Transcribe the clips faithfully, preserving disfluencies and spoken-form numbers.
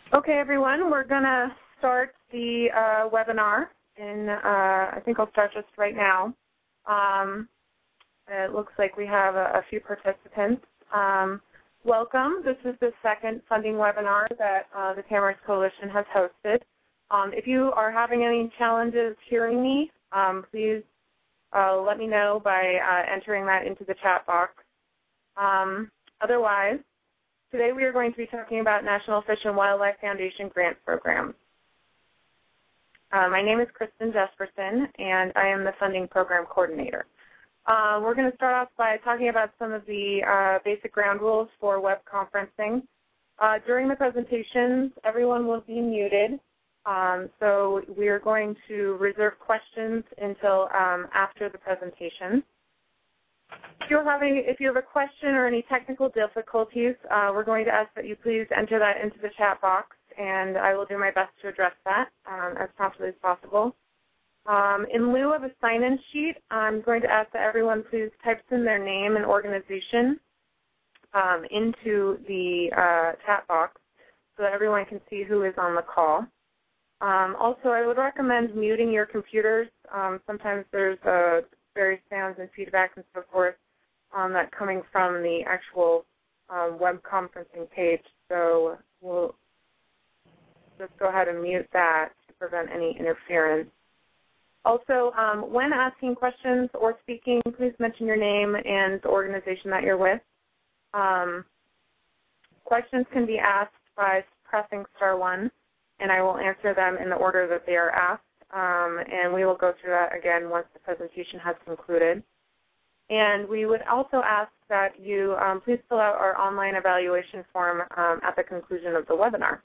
Okay, everyone, we're going to start the uh, webinar, and uh, I think I'll start just right now. Um, it looks like we have a, a few participants. Um, welcome. This is the second funding webinar that uh, the Tamarisk Coalition has hosted. Um, if you are having any challenges hearing me, um, please uh, let me know by uh, entering that into the chat box. Um, otherwise, today we are going to be talking about National Fish and Wildlife Foundation grant programs. Uh, my name is Kristen Jesperson, and I am the funding program coordinator. Uh, we're going to start off by talking about some of the uh, basic ground rules for web conferencing. Uh, during the presentations, everyone will be muted, um, so we are going to reserve questions until um, after the presentation. If you're having, if you have a question or any technical difficulties, uh, we're going to ask that you please enter that into the chat box, and I will do my best to address that um, as promptly as possible. Um, in lieu of a sign-in sheet, I'm going to ask that everyone please types in their name and organization um, into the uh, chat box so that everyone can see who is on the call. Um, also, I would recommend muting your computers. Um, sometimes there's uh, various sounds and feedback and so forth um, that coming from the actual um, web conferencing page. So we'll just go ahead and mute that to prevent any interference. Also, um, when asking questions or speaking, please mention your name and the organization that you're with. Um, questions can be asked by pressing star one, and I will answer them in the order that they are asked. Um, and we will go through that again once the presentation has concluded. And we would also ask that you um, please fill out our online evaluation form um, at the conclusion of the webinar.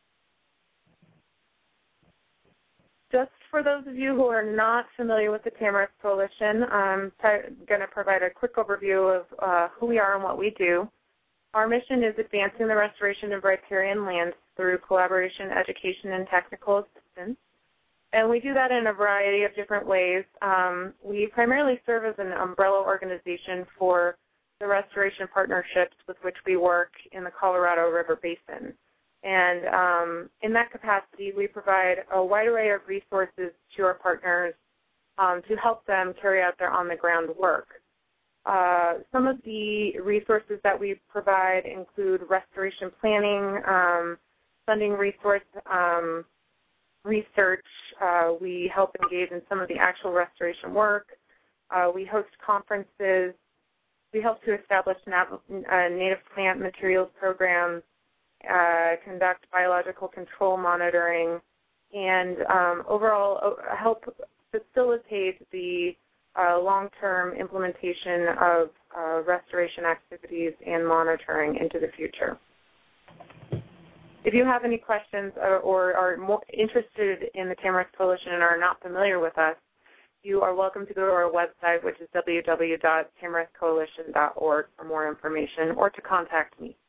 Just for those of you who are not familiar with the Tamarisk Coalition, I'm going to provide a quick overview of uh, who we are and what we do. Our mission is advancing the restoration of riparian lands through collaboration, education, and technical assistance. And we do that in a variety of different ways. Um, we primarily serve as an umbrella organization for the restoration partnerships with which we work in the Colorado River Basin. And um, in that capacity, we provide a wide array of resources to our partners um, to help them carry out their on-the-ground work. Uh, some of the resources that we provide include restoration planning, um, funding resource um, research. Uh, we help engage in some of the actual restoration work. Uh, we host conferences. We help to establish uh, native plant materials programs, uh, conduct biological control monitoring, and um, overall uh, help facilitate the uh, long-term implementation of uh, restoration activities and monitoring into the future. If you have any questions or, or are more interested in the Tamarisk Coalition and are not familiar with us, you are welcome to go to our website, which is w w w dot tamarisk coalition dot org for more information, or to contact me.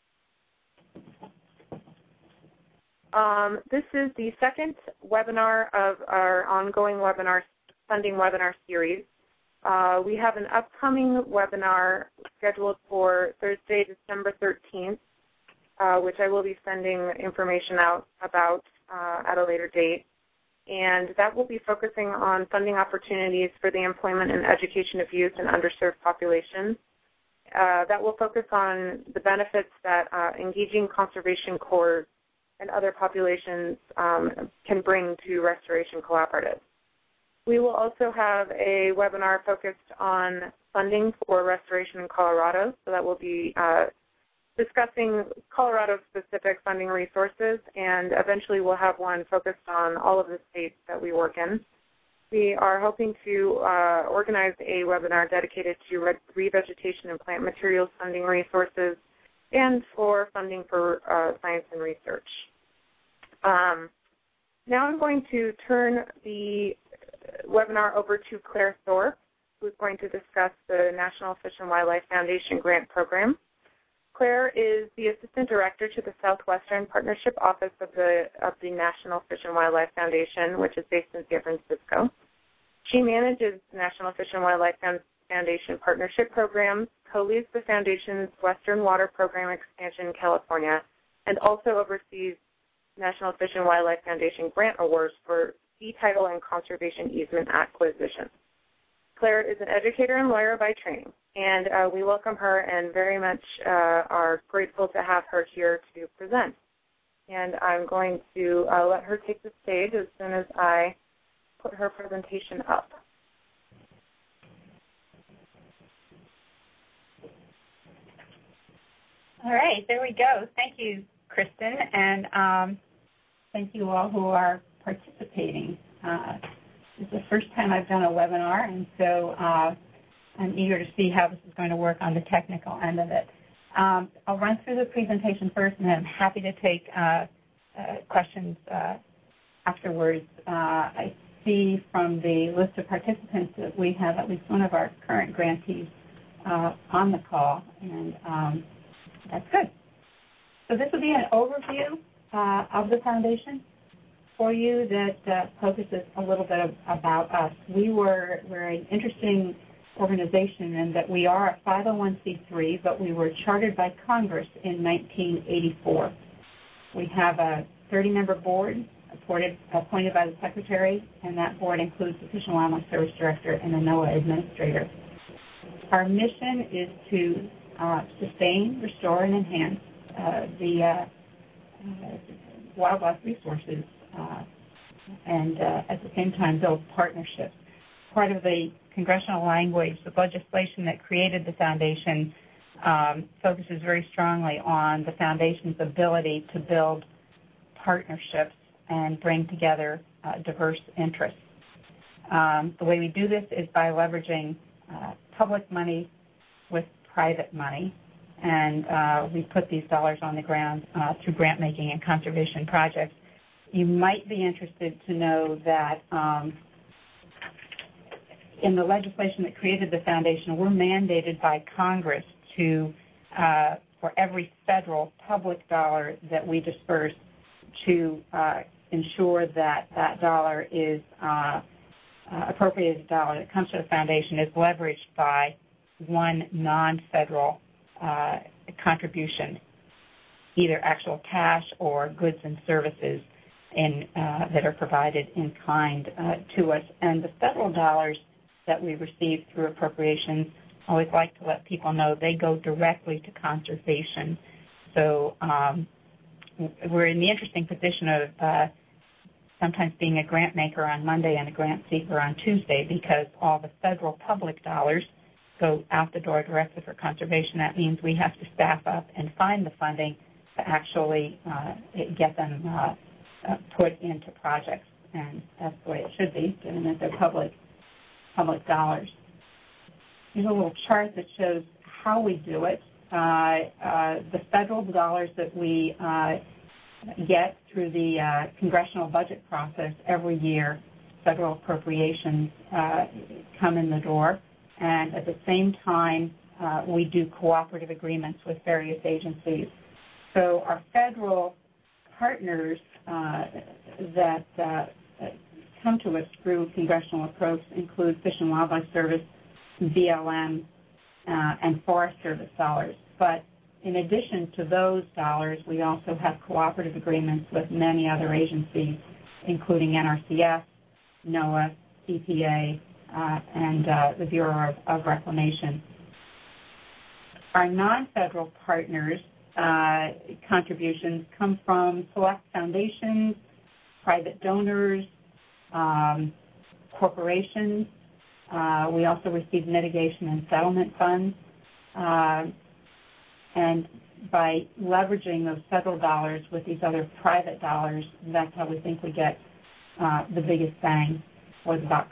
Um, this is the second webinar of our ongoing webinar funding webinar series. Uh, we have an upcoming webinar scheduled for Thursday, December thirteenth. Uh, which I will be sending information out about uh, at a later date. And that will be focusing on funding opportunities for the employment and education of youth and underserved populations. Uh, that will focus on the benefits that uh, engaging conservation corps and other populations um, can bring to restoration collaboratives. We will also have a webinar focused on funding for restoration in Colorado, so that will be uh, discussing Colorado-specific funding resources, and eventually we'll have one focused on all of the states that we work in. We are hoping to uh, organize a webinar dedicated to re revegetation and plant materials funding resources and for funding for uh, science and research. Um, now I'm going to turn the webinar over to Claire Thorpe, who is going to discuss the National Fish and Wildlife Foundation grant program. Claire is the Assistant Director to the Southwestern Partnership Office of the, of the National Fish and Wildlife Foundation, which is based in San Francisco. She manages the National Fish and Wildlife Foundation Partnership Programs, co-leads the Foundation's Western Water Program expansion in California, and also oversees National Fish and Wildlife Foundation grant awards for fee title and conservation easement acquisition. Claire is an educator and lawyer by training, and uh, we welcome her and very much uh, are grateful to have her here to present. And I'm going to uh, let her take the stage as soon as I put her presentation up. All right, there we go. Thank you, Kristen, and um, thank you all who are participating. Uh, this is the first time I've done a webinar, and so uh, I'm eager to see how this is going to work on the technical end of it. Um, I'll run through the presentation first, and then I'm happy to take uh, uh, questions uh, afterwards. Uh, I see from the list of participants that we have at least one of our current grantees uh, on the call, and um, that's good. So this will be an overview uh, of the foundation for you that uh, focuses a little bit of, about us. We were, we're an interesting organization in that we are a five oh one c three, but we were chartered by Congress in nineteen eighty-four. We have a thirty member board appointed, appointed by the Secretary, and that board includes the Fish and Wildlife Service Director and the NOAA Administrator. Our mission is to uh, sustain, restore, and enhance uh, the uh, uh, wildlife resources uh, and uh, at the same time build partnerships. Part of the congressional language, the legislation that created the foundation um, focuses very strongly on the foundation's ability to build partnerships and bring together uh, diverse interests. Um, the way we do this is by leveraging uh, public money with private money, and uh, we put these dollars on the ground uh, through grant making and conservation projects. You might be interested to know that um, in the legislation that created the foundation, we're mandated by Congress to, uh, for every federal public dollar that we disperse, to uh, ensure that that dollar is uh, uh, appropriated dollar that comes to the foundation is leveraged by one non-federal uh, contribution, either actual cash or goods and services in, uh, that are provided in kind uh, to us. And the federal dollars that we receive through appropriations, I always like to let people know they go directly to conservation. So um, we're in the interesting position of uh, sometimes being a grant maker on Monday and a grant seeker on Tuesday, because all the federal public dollars go out the door directly for conservation. That means we have to staff up and find the funding to actually uh, get them uh, uh, put into projects. And that's the way it should be, given that they're public public dollars. Here's a little chart that shows how we do it. Uh, uh, the federal dollars that we uh, get through the uh, congressional budget process every year, federal appropriations uh, come in the door, and at the same time uh, we do cooperative agreements with various agencies. So our federal partners uh, that uh, come to us through congressional approach include Fish and Wildlife Service, B L M, uh, and Forest Service dollars. But in addition to those dollars, we also have cooperative agreements with many other agencies, including N R C S, NOAA, E P A, uh, and uh, the Bureau of, of Reclamation. Our non-federal partners' uh, contributions come from select foundations, private donors, um, corporations. Uh, we also receive mitigation and settlement funds. Uh, and by leveraging those federal dollars with these other private dollars, that's how we think we get uh, the biggest bang for the buck.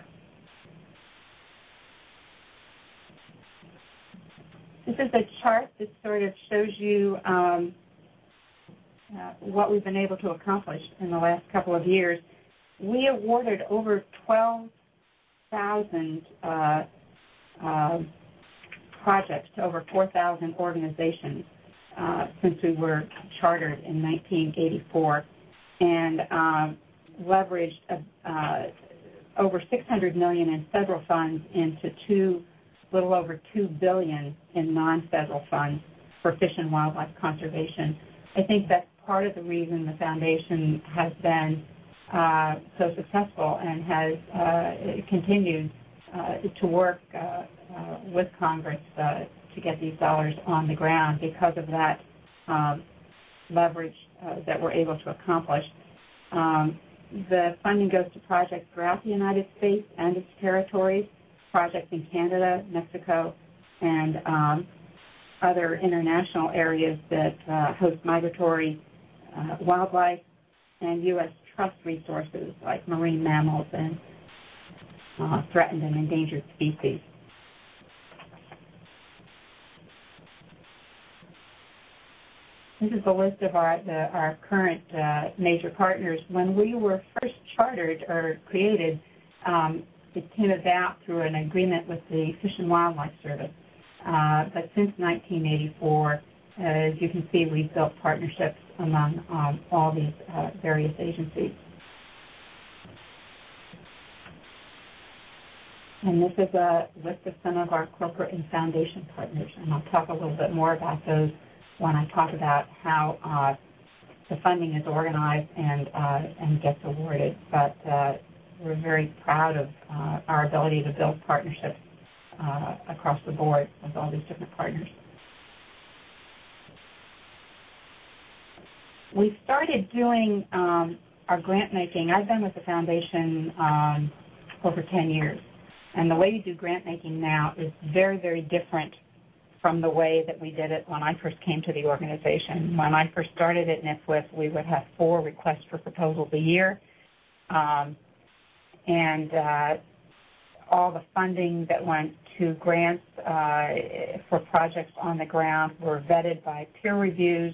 This is a chart that sort of shows you um, uh, what we've been able to accomplish in the last couple of years. We awarded over twelve thousand uh, uh, projects to over four thousand organizations uh, since we were chartered in nineteen eighty-four, and um, leveraged uh, over six hundred million dollars in federal funds into two, little over two billion dollars in non-federal funds for fish and wildlife conservation. I think that's part of the reason the foundation has been uh, so successful and has uh, continued uh, to work uh, uh, with Congress uh, to get these dollars on the ground because of that um, leverage uh, that we're able to accomplish. Um, the funding goes to projects throughout the United States and its territories, projects in Canada, Mexico, and um, other international areas that uh, host migratory uh, wildlife and U S trust resources like marine mammals and uh, threatened and endangered species. This is a list of our, the, our current uh, major partners. When we were first chartered or created, um, it came about through an agreement with the Fish and Wildlife Service. Uh, but since nineteen eighty-four, as you can see, we've built partnerships among um, all these uh, various agencies. And this is a list of some of our corporate and foundation partners, and I'll talk a little bit more about those when I talk about how uh, the funding is organized and, uh, and gets awarded. But uh, we're very proud of uh, our ability to build partnerships uh, across the board with all these different partners. We started doing um, our grant making. I've been with the foundation um, over ten years. And the way you do grant making now is very, very different from the way that we did it when I first came to the organization. When I first started at N I F W I F, we would have four requests for proposals a year. Um, and uh, all the funding that went to grants uh, for projects on the ground were vetted by peer reviews.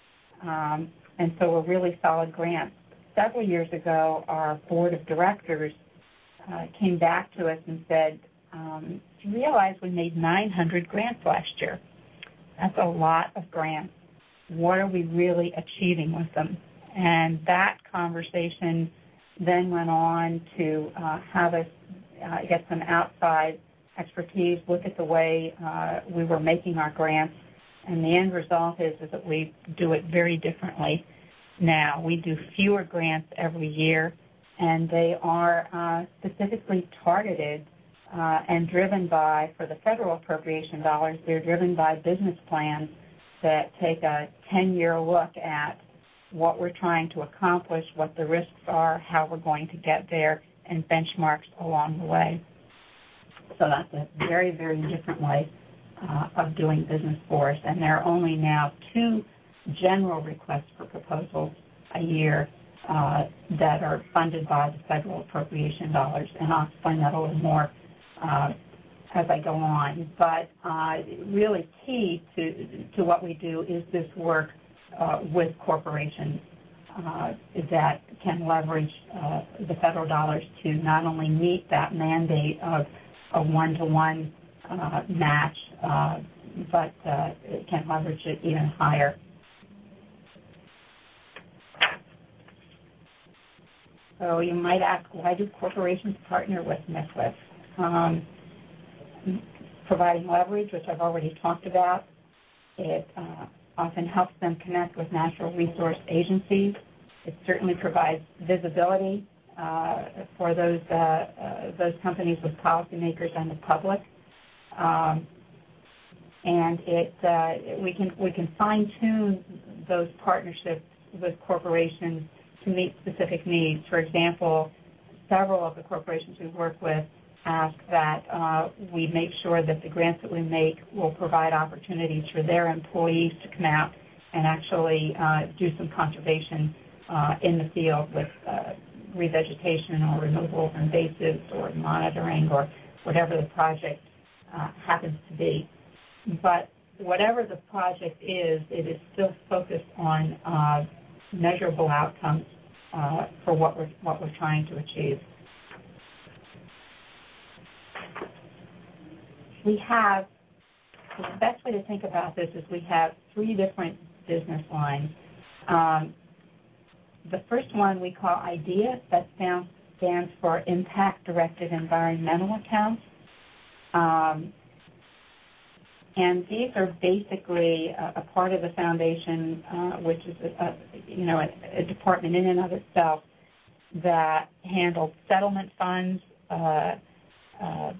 Um, and so were really solid grants. Several years ago, our board of directors uh, came back to us and said, um, you realize we made nine hundred grants last year. That's a lot of grants. What are we really achieving with them? And that conversation then went on to uh, have us uh, get some outside expertise, look at the way uh, we were making our grants, and the end result is, is that we do it very differently now. We do fewer grants every year, and they are uh, specifically targeted uh, and driven by, for the federal appropriation dollars, they're driven by business plans that take a ten-year look at what we're trying to accomplish, what the risks are, how we're going to get there, and benchmarks along the way. So that's a very, very different way uh, of doing business for us. And there are only now two general requests for proposals a year uh, that are funded by the federal appropriation dollars. And I'll explain that a little more uh, as I go on. But uh, really key to, to what we do is this work uh, with corporations uh, that can leverage uh, the federal dollars to not only meet that mandate of a one-to-one uh, match, uh, but uh, it can leverage it even higher. So you might ask, why do corporations partner with N I F W I F? Um, providing leverage, which I've already talked about. It uh, often helps them connect with natural resource agencies. It certainly provides visibility uh, for those uh, uh, those companies with policymakers and the public. Um, and it uh, we can we can fine-tune those partnerships with corporations to meet specific needs. For example, several of the corporations we work with ask that uh, we make sure that the grants that we make will provide opportunities for their employees to come out and actually uh, do some conservation uh, in the field with uh, revegetation or removal of invasives or monitoring or whatever the project uh, happens to be. But whatever the project is, it is still focused on uh, measurable outcomes uh, for what we're, what we're trying to achieve. We have, the best way to think about this is we have three different business lines. Um, the first one we call IDEA, that stands, stands for Impact Directed Environmental Accounts. Um, And these are basically a, a part of the foundation, uh, which is a, a, you know a, a department in and of itself that handles settlement funds, uh, uh,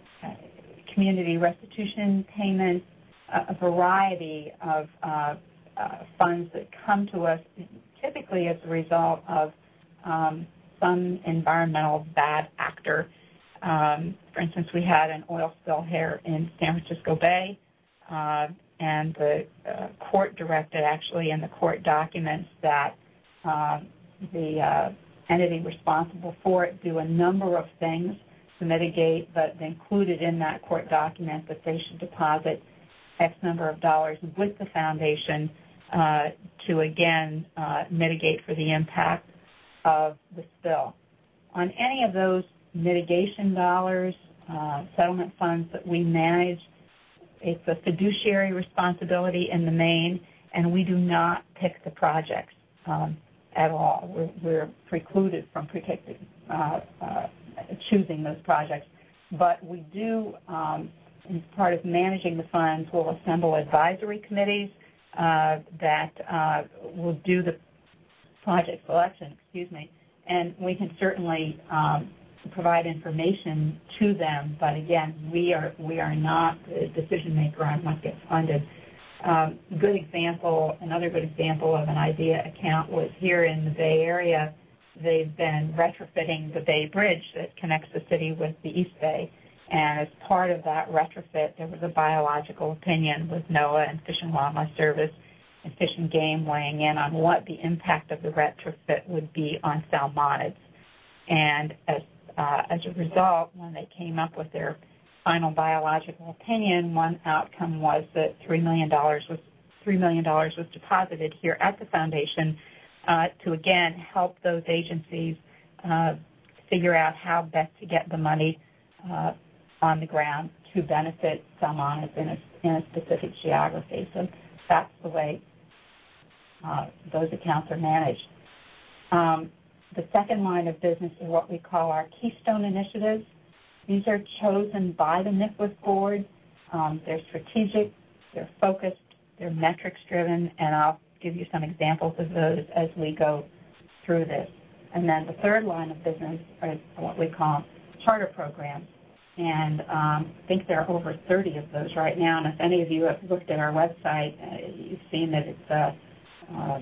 community restitution payments, a, a variety of uh, uh, funds that come to us typically as a result of um, some environmental bad actor. Um, for instance, we had an oil spill here in San Francisco Bay, uh, and the uh, court directed, actually in the court documents, that uh, the uh, entity responsible for it do a number of things to mitigate, but included in that court document that they should deposit X number of dollars with the foundation uh, to, again, uh, mitigate for the impact of the spill. On any of those mitigation dollars, uh, settlement funds that we manage, it's a fiduciary responsibility in the main, and we do not pick the projects um, at all. We're, we're precluded from predicting, uh, uh, choosing those projects. But we do, um, as part of managing the funds, we'll assemble advisory committees uh, that uh, will do the project selection, excuse me, and we can certainly um, provide information to them, but again, we are we are not the decision maker on what gets funded. Um, good example, another good example of an IDEA account was here in the Bay Area. They've been retrofitting the Bay Bridge that connects the city with the East Bay, and as part of that retrofit, there was a biological opinion with NOAA and Fish and Wildlife Service and Fish and Game weighing in on what the impact of the retrofit would be on salmonids. And as Uh, as a result, when they came up with their final biological opinion, one outcome was that three million dollars was three million dollars was deposited here at the foundation uh, to again help those agencies uh, figure out how best to get the money uh, on the ground to benefit salmonids in a, in a specific geography. So that's the way uh, those accounts are managed. Um, The second line of business is what we call our Keystone Initiatives. These are chosen by the N I F W S board. Um, they're strategic, they're focused, they're metrics-driven, and I'll give you some examples of those as we go through this. And then the third line of business is what we call charter programs. And um, I think there are over thirty of those right now. And if any of you have looked at our website, uh, you've seen that it's a um,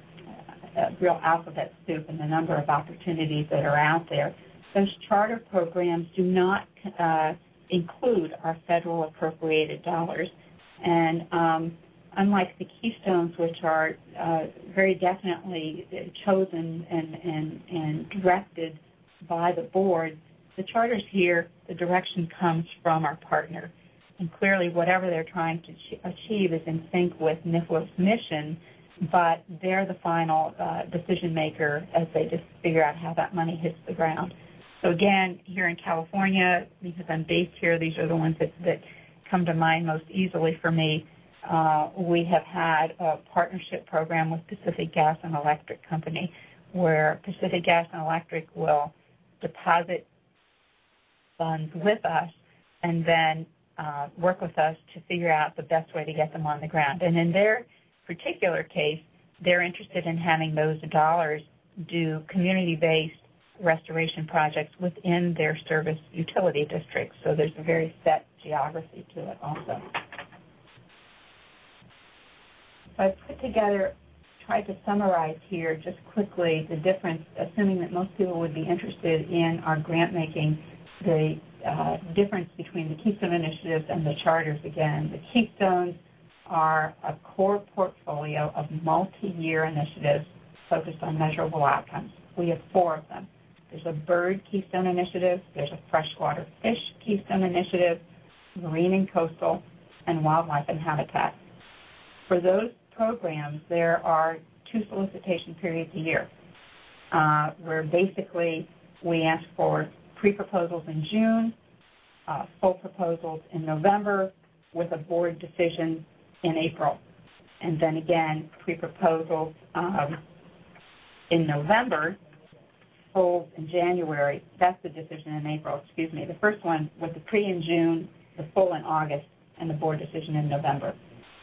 a real alphabet soup and the number of opportunities that are out there. Those charter programs do not uh, include our federal appropriated dollars. And um, unlike the Keystones, which are uh, very definitely chosen and, and, and directed by the board, the charters here, the direction comes from our partner. And clearly whatever they're trying to achieve is in sync with N I F W S's mission, but they're the final uh, decision maker as they just figure out how that money hits the ground. So again, here in California, because I'm based here, these are the ones that, that come to mind most easily for me. Uh, we have had a partnership program with Pacific Gas and Electric Company, where Pacific Gas and Electric will deposit funds with us and then uh, work with us to figure out the best way to get them on the ground. And in their particular case, they're interested in having those dollars do community-based restoration projects within their service utility districts. So there's a very set geography to it also. So I've put together, tried to summarize here just quickly the difference, assuming that most people would be interested in our grant making, the uh, difference between the Keystone Initiatives and the charters again. The Keystones are a core portfolio of multi-year initiatives focused on measurable outcomes. We have four of them. There's a bird Keystone Initiative, there's a freshwater fish Keystone Initiative, marine and coastal, and wildlife and habitat. For those programs, there are two solicitation periods a year, uh, where basically we ask for pre-proposals in June, uh, full proposals in November, with a board decision in April. And then again, pre-proposals um, in November, polls in January. That's the decision in April, excuse me. The first one was the pre in June, the full in August, and the board decision in November,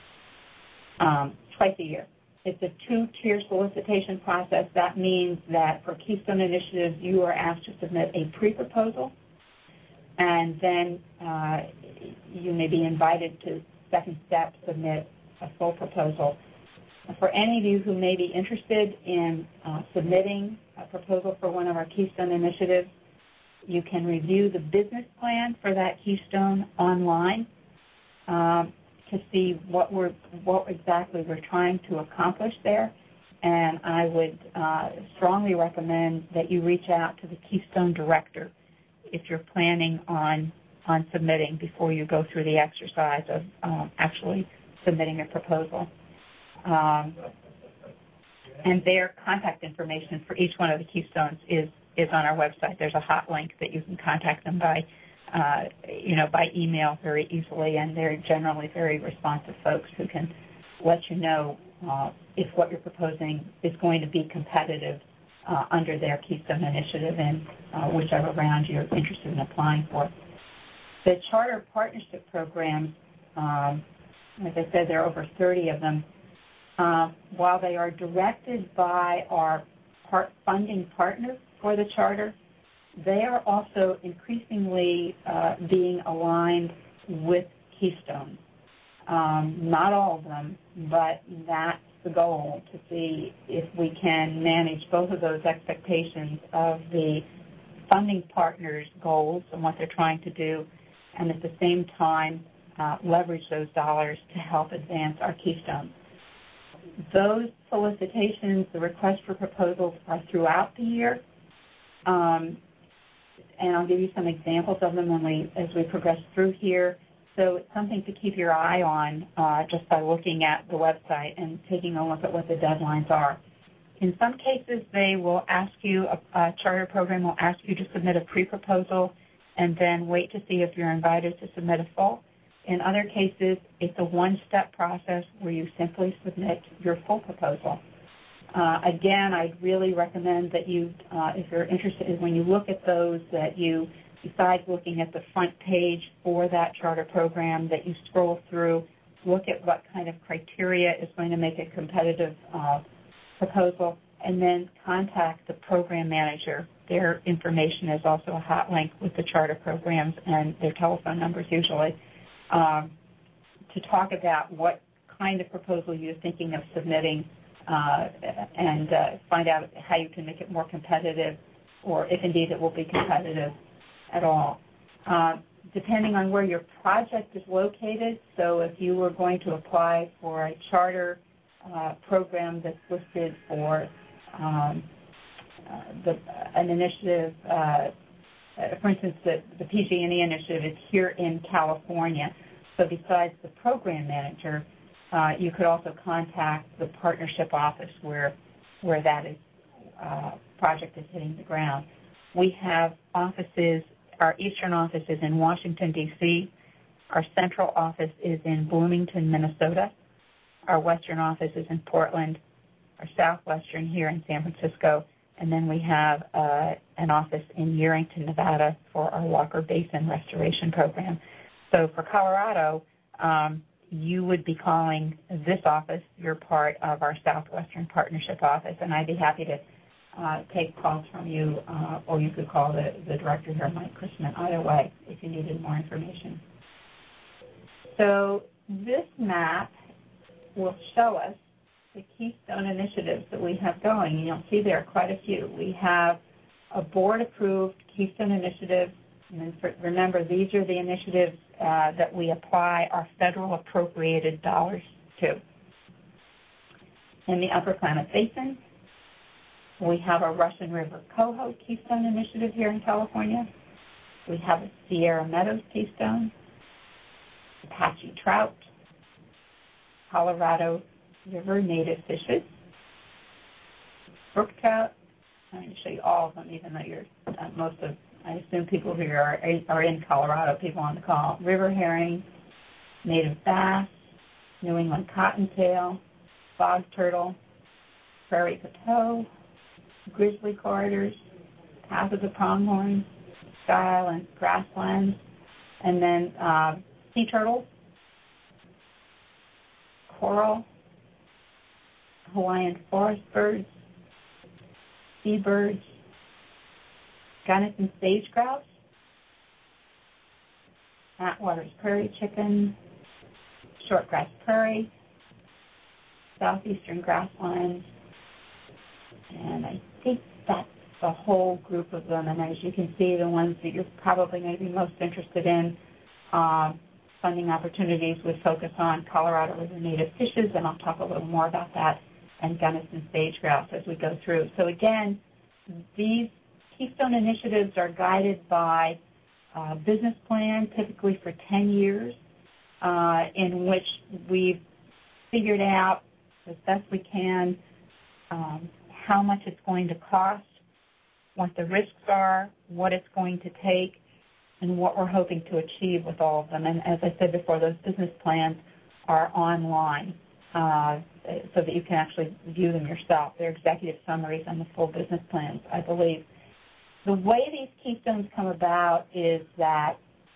um, twice a year. It's a two-tier solicitation process. That means that for Keystone initiatives, you are asked to submit a pre-proposal, and then uh, you may be invited to second step, submit a full proposal. For any of you who may be interested in uh, submitting a proposal for one of our Keystone initiatives, you can review the business plan for that Keystone online um, to see what we're, what exactly we're trying to accomplish there. And I would uh, strongly recommend that you reach out to the Keystone director if you're planning on on submitting before you go through the exercise of um, actually submitting a proposal. Um, and their contact information for each one of the Keystones is, is on our website. There's a hot link that you can contact them by, uh, you know, by email very easily, and they're generally very responsive folks who can let you know uh, if what you're proposing is going to be competitive uh, under their Keystone initiative in uh, whichever round you're interested in applying for. The charter partnership programs, um, as I said, there are over thirty of them. Uh, while they are directed by our part funding partner for the charter, they are also increasingly uh, being aligned with Keystone. Um, not all of them, but that's the goal, to see if we can manage both of those expectations of the funding partners' goals and what they're trying to do, and at the same time uh, leverage those dollars to help advance our Keystone. Those solicitations, the requests for proposals, are throughout the year, um, and I'll give you some examples of them when we, as we progress through here. So it's something to keep your eye on uh, just by looking at the website and taking a look at what the deadlines are. In some cases, they will ask you, a, a charter program will ask you to submit a pre-proposal and then wait to see if you're invited to submit a full. In other cases, it's a one-step process where you simply submit your full proposal. Uh, again, I'd really recommend that you, uh, if you're interested, when you look at those, that you, besides looking at the front page for that charter program, that you scroll through, look at what kind of criteria is going to make a competitive uh, proposal, and then contact the program manager. Their information is also a hot link with the charter programs and their telephone numbers usually, um, to talk about what kind of proposal you're thinking of submitting uh, and uh, find out how you can make it more competitive, or if indeed it will be competitive at all. Uh, depending on where your project is located, so if you were going to apply for a charter uh, program that's listed for um, uh, the, an initiative, uh, for instance, the, the P G and E initiative is here in California. So besides the program manager, uh, you could also contact the partnership office where, where that is, uh, project is hitting the ground. We have offices. Our eastern office is in Washington, D C Our central office is in Bloomington, Minnesota. Our western office is in Portland. Our southwestern here in San Francisco. And then we have uh, an office in Yerington, Nevada for our Walker Basin Restoration Program. So for Colorado, um, you would be calling this office. You're part of our Southwestern Partnership Office, and I'd be happy to uh, take calls from you, uh, or you could call the, the director here, Mike Chrisman, either way, if you needed more information. So this map will show us the Keystone initiatives that we have going. And you'll see there are quite a few. We have a board-approved Keystone initiative. And for, remember, these are the initiatives uh, that we apply our federal appropriated dollars to. In the Upper Klamath Basin, we have a Russian River Coho Keystone initiative here in California. We have a Sierra Meadows Keystone, Apache Trout, Colorado River native fishes, brook trout. I'm going to show you all of them, even though you're uh, most of, I assume people who are, are in Colorado, people on the call. River herring, native bass, New England cottontail, bog turtle, prairie coteau, grizzly corridors, path of the pronghorn, sky island grasslands, and then uh, sea turtles coral, Hawaiian forest birds, seabirds, Gunnison sage grouse, Atwater's prairie chicken, shortgrass prairie, southeastern grasslands, and I think that's the whole group of them. And as you can see, the ones that you're probably going to be most interested in, um, funding opportunities would focus on Colorado River native fishes, and I'll talk a little more about that, and Gunnison sage grouse as we go through. So again, these Keystone initiatives are guided by a business plan, typically for ten years, uh, in which we've figured out as best we can um, how much it's going to cost, what the risks are, what it's going to take, and what we're hoping to achieve with all of them. And as I said before, those business plans are online uh, so that you can actually view them yourself. They're executive summaries and the full business plans, I believe. The way these Keystones come about is that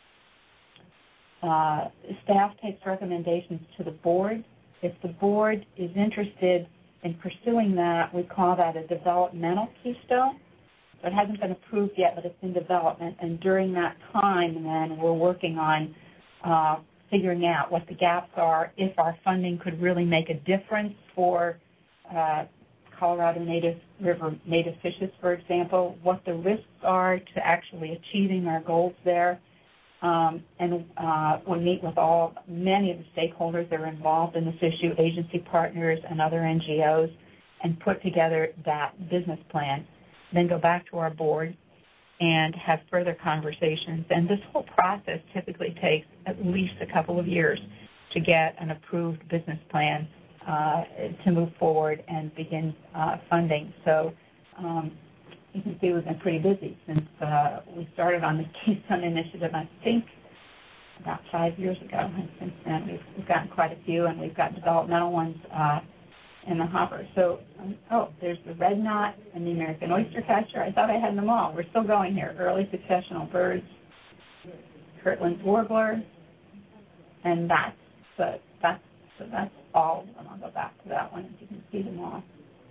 uh, staff takes recommendations to the board. If the board is interested in pursuing that, we call that a developmental Keystone. So it hasn't been approved yet, but it's in development. And during that time, then, we're working on uh, figuring out what the gaps are, if our funding could really make a difference for uh, Colorado native river native fishes, for example, what the risks are to actually achieving our goals there. Um, and uh, we meet with all many of the stakeholders that are involved in this issue, agency partners and other N G Os, and put together that business plan. Then go back to our board and have further conversations. And this whole process typically takes at least a couple of years to get an approved business plan uh, to move forward and begin uh, funding. So um, you can see we've been pretty busy since uh, we started on the Keystone Initiative, I think, about five years ago. And since then, we've, we've gotten quite a few, and we've got developmental ones uh, in the hopper. So, um, oh, there's the red knot and the American oystercatcher. I thought I had them all. We're still going here. Early successional birds, Kirtland's warbler, and that's the, that's so that's all of them. I'll go back to that one if you can see them all.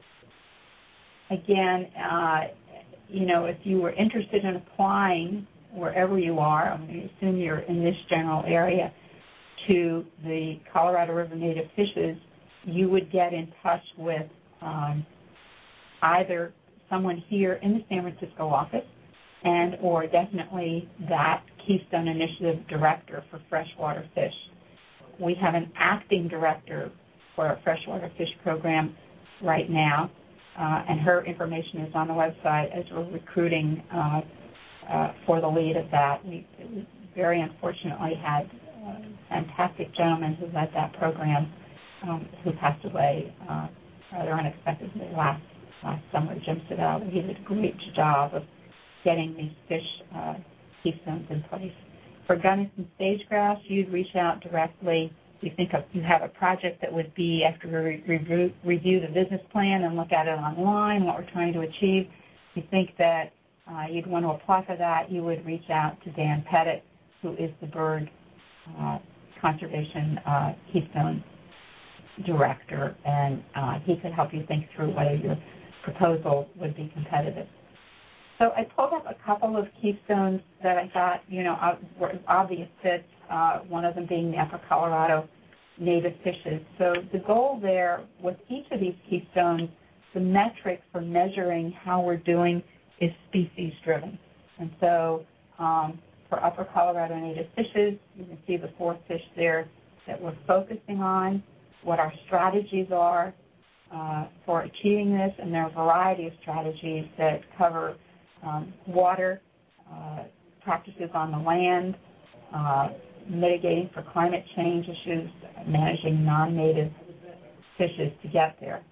Again, uh, you know, if you were interested in applying wherever you are, I'm going to assume you're in this general area, to the Colorado River native fishes, you would get in touch with um, either someone here in the San Francisco office and or definitely that Keystone Initiative director for freshwater fish. We have an acting director for our freshwater fish program right now, uh, and her information is on the website as we're recruiting uh, uh, for the lead of that. We very unfortunately had a fantastic gentleman who led that program Um, who passed away uh, rather unexpectedly last last summer, Jim Sedell. He did a great job of getting these fish uh, keystones in place. For Gunnison sage grouse, you'd reach out directly. You think of, you have a project that would be after we review, review the business plan and look at it online, what we're trying to achieve. You think that uh, you'd want to apply for that, you would reach out to Dan Pettit, who is the bird uh, conservation uh, keystone director, and uh, he could help you think through whether your proposal would be competitive. So I pulled up a couple of keystones that I thought, you know, were obvious fits, uh, one of them being the Upper Colorado native fishes. So the goal there with each of these keystones, the metric for measuring how we're doing is species driven. And so um, for Upper Colorado native fishes, you can see the four fish there that we're focusing on, what our strategies are uh, for achieving this, and there are a variety of strategies that cover um, water, uh, practices on the land, uh, mitigating for climate change issues, managing non-native fishes to get there.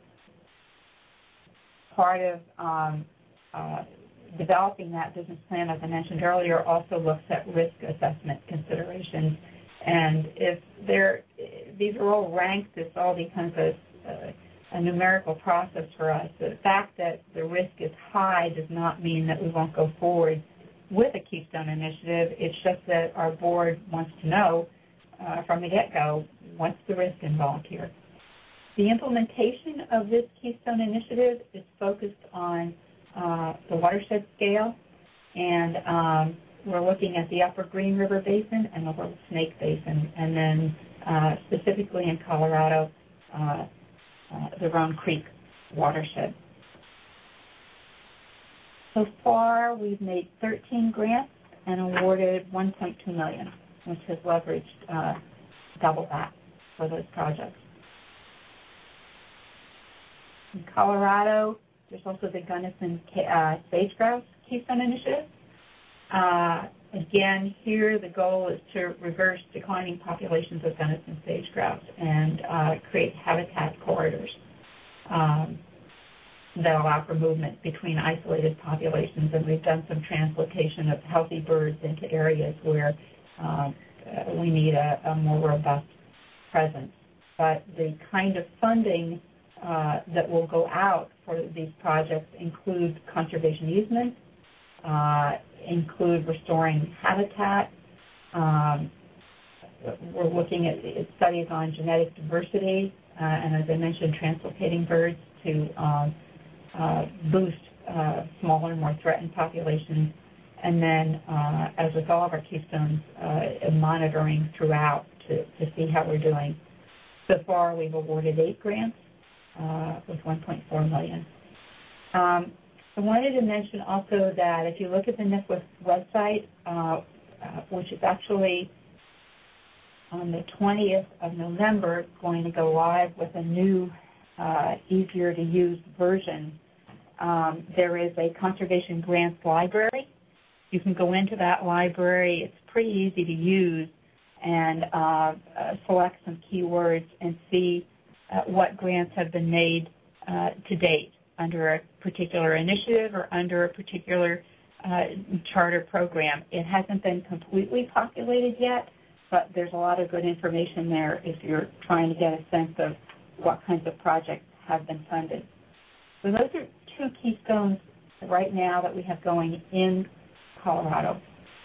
Part of um, uh, developing that business plan, as I mentioned earlier, also looks at risk assessment considerations. And if they're, these are all ranked, this all becomes a, a numerical process for us. The fact that the risk is high does not mean that we won't go forward with a Keystone Initiative. It's just that our board wants to know uh, from the get-go what's the risk involved here? The implementation of this Keystone Initiative is focused on uh, the watershed scale, and um, we're looking at the Upper Green River Basin and the Little Snake Basin, and then uh, specifically in Colorado, uh, uh, the Roan Creek watershed. So far, we've made thirteen grants and awarded one point two million dollars, which has leveraged uh, double that for those projects. In Colorado, there's also the Gunnison uh, Sage Grouse Keystone Initiative. Uh, again, here the goal is to reverse declining populations of Gunnison sage grouse and uh, create habitat corridors um, that allow for movement between isolated populations. And we've done some translocation of healthy birds into areas where uh, we need a, a more robust presence. But the kind of funding uh, that will go out for these projects include conservation easements, uh, include restoring habitat. Um, we're looking at, at studies on genetic diversity, uh, and as I mentioned, translocating birds to um, uh, boost uh, smaller, more threatened populations. And then, uh, as with all of our keystones, uh, monitoring throughout to, to see how we're doing. So far, we've awarded eight grants uh, with one point four million dollars. Um, I wanted to mention also that if you look at the N I F W S website, uh, uh, which is actually on the twentieth of November going to go live with a new, uh, easier-to-use version, um, there is a conservation grants library. You can go into that library. It's pretty easy to use and uh, uh, select some keywords and see uh, what grants have been made uh, to date under a particular initiative or under a particular uh, charter program. It hasn't been completely populated yet, but there's a lot of good information there if you're trying to get a sense of what kinds of projects have been funded. So those are two keystones right now that we have going in Colorado.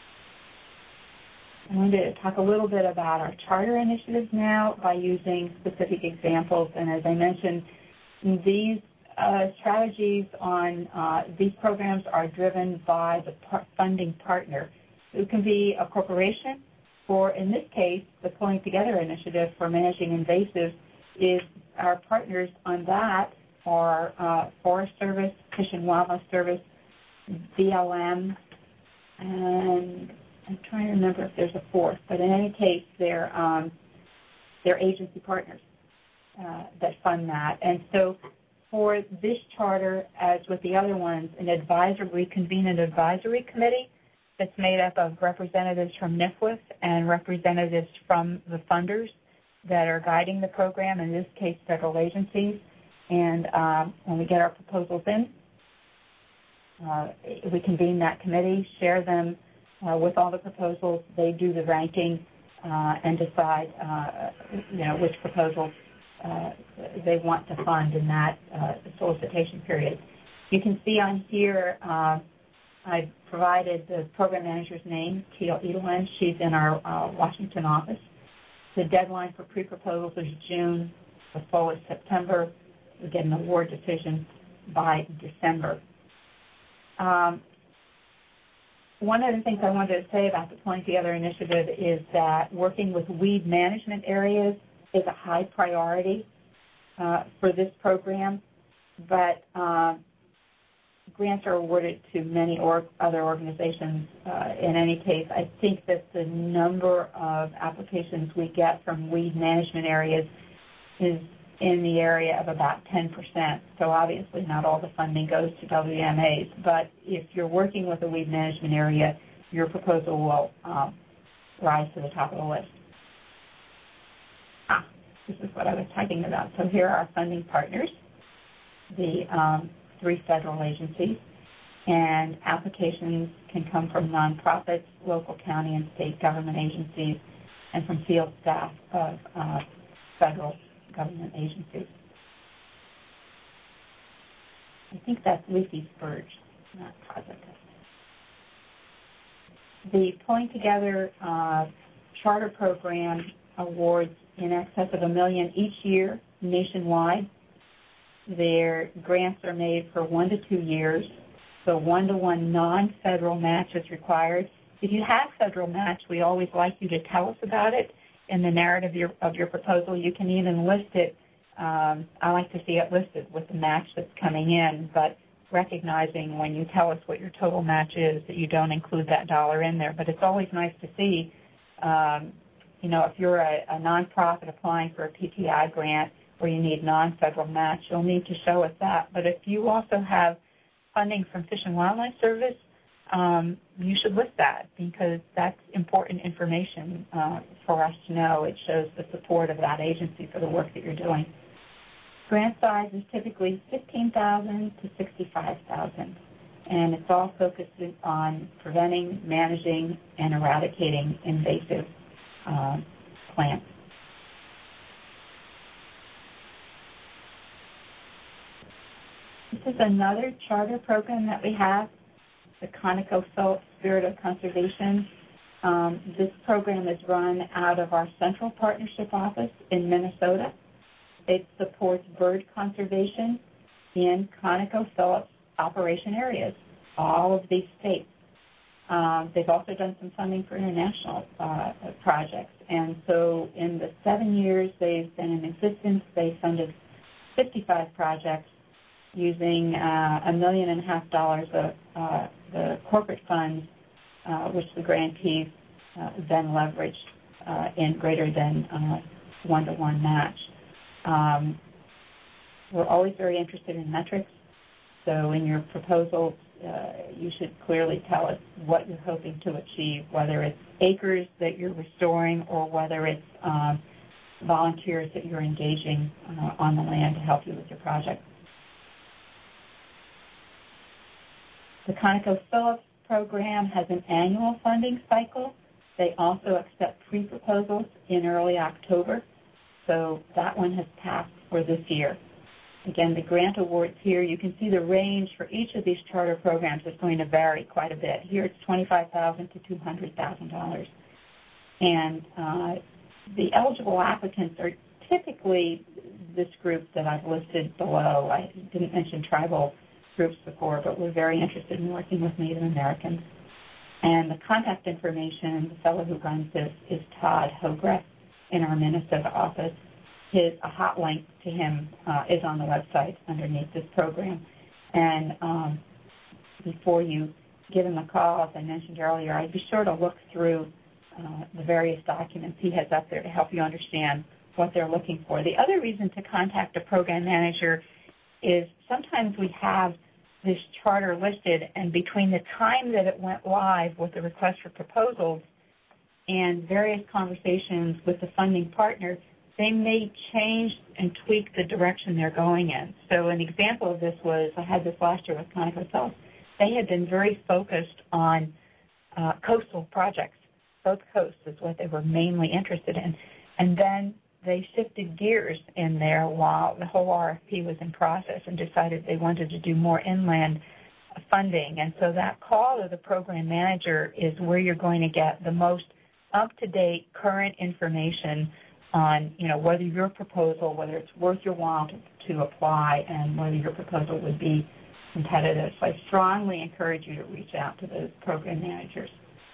I wanted to talk a little bit about our charter initiatives now by using specific examples. And as I mentioned, these uh, strategies on uh, these programs are driven by the par funding partner. It can be a corporation, or in this case, the Pulling Together initiative for managing invasives is our partners on that are uh, Forest Service, Fish and Wildlife Service, B L M, and I'm trying to remember if there's a fourth, but in any case, they're, um, they're agency partners uh, that fund that. And so for this charter, as with the other ones, an advisor, we convene an advisory committee that's made up of representatives from N I F W S and representatives from the funders that are guiding the program, in this case, federal agencies. And um, when we get our proposals in, uh, we convene that committee, share them uh, with all the proposals. They do the ranking uh, and decide, uh, you know, which proposals uh, they want to fund in that uh, solicitation period. You can see on here, uh, I've provided the program manager's name, Teal Edelman. She's in our uh, Washington office. The deadline for pre-proposals is June. The full is September. We get an award decision by December. Um, one of the things I wanted to say about the Pulling Together initiative is that working with weed management areas is a high priority uh, for this program, but uh, grants are awarded to many or other organizations. Uh, in any case, I think that the number of applications we get from weed management areas is in the area of about ten percent. So obviously not all the funding goes to W M As, but if you're working with a weed management area, your proposal will um, rise to the top of the list. Ah, this is what I was talking about. So here are our funding partners, the um, three federal agencies, and applications can come from nonprofits, local, county, and state government agencies, and from field staff of uh, federal government agencies. I think that's leafy spurge, not project. The Pulling Together uh, charter program awards in excess of a million each year nationwide. Their grants are made for one to two years, so one-to-one non-federal match is required. If you have federal match, we always like you to tell us about it in the narrative of your, of your proposal. You can even list it. Um, I like to see it listed with the match that's coming in, but recognizing when you tell us what your total match is that you don't include that dollar in there. But it's always nice to see, um, you know, if you're a, a nonprofit applying for a P T I grant where you need non-federal match, you'll need to show us that. But if you also have funding from Fish and Wildlife Service, um, you should list that because that's important information uh, for us to know. It shows the support of that agency for the work that you're doing. Grant size is typically fifteen thousand dollars to sixty-five thousand dollars, and it's all focused on preventing, managing, and eradicating invasive uh, plants. This is another charter program that we have, the ConocoPhillips Spirit of Conservation. Um, this program is run out of our Central Partnership Office in Minnesota. It supports bird conservation in ConocoPhillips operation areas, all of these states. Um, they've also done some funding for international uh, projects. And so in the seven years they've been in existence, they funded fifty-five projects using uh, a million and a half dollars of uh, the corporate funds, uh, which the grantees uh, then leveraged uh, in greater than uh, one-to-one match. Um, we're always very interested in metrics. So in your proposals, uh, you should clearly tell us what you're hoping to achieve, whether it's acres that you're restoring or whether it's um, volunteers that you're engaging uh, on the land to help you with your project. The ConocoPhillips program has an annual funding cycle. They also accept pre-proposals in early October. So that one has passed for this year. Again, the grant awards here, you can see the range for each of these charter programs is going to vary quite a bit. Here it's twenty-five thousand dollars to two hundred thousand dollars. And uh, the eligible applicants are typically this group that I've listed below. I didn't mention tribal groups before, but we're very interested in working with Native Americans. And the contact information, the fellow who runs this is Todd Hogreth in our Minnesota office. His, a hot link to him uh, is on the website underneath this program. And um, before you give him a call, as I mentioned earlier, I'd be sure to look through uh, the various documents he has up there to help you understand what they're looking for. The other reason to contact a program manager is sometimes we have this charter listed, and between the time that it went live with the request for proposals and various conversations with the funding partner, they may change and tweak the direction they're going in. So an example of this was, I had this last year with ConocoPhillips. They had been very focused on uh, coastal projects. Both coasts is what they were mainly interested in. And then they shifted gears in there while the whole R F P was in process and decided they wanted to do more inland funding. And so that call to the program manager is where you're going to get the most up-to-date current information on, you know, whether your proposal, whether it's worth your while to, to apply and whether your proposal would be competitive. So I strongly encourage you to reach out to those program managers.